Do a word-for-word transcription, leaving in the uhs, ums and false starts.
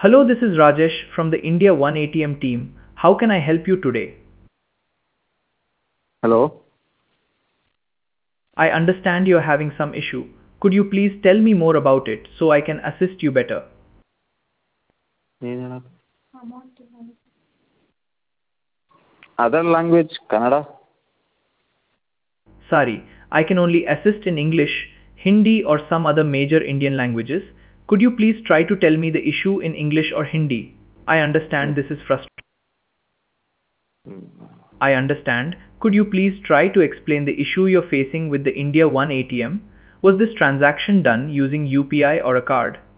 Hello, this is Rajesh from the India One A T M team. How can I help you today? Hello. I understand you're having some issue. Could you please tell me more about it so I can assist you better? ಏನ್ Other language, Kannada. Sorry, I can only assist in English, Hindi, or some other major Indian languages. Could you please try to tell me the issue in English or Hindi? I understand this is frustrating. I understand. Could you please try to explain the issue you're facing with the India One A T M? Was this transaction done using U P I or a card?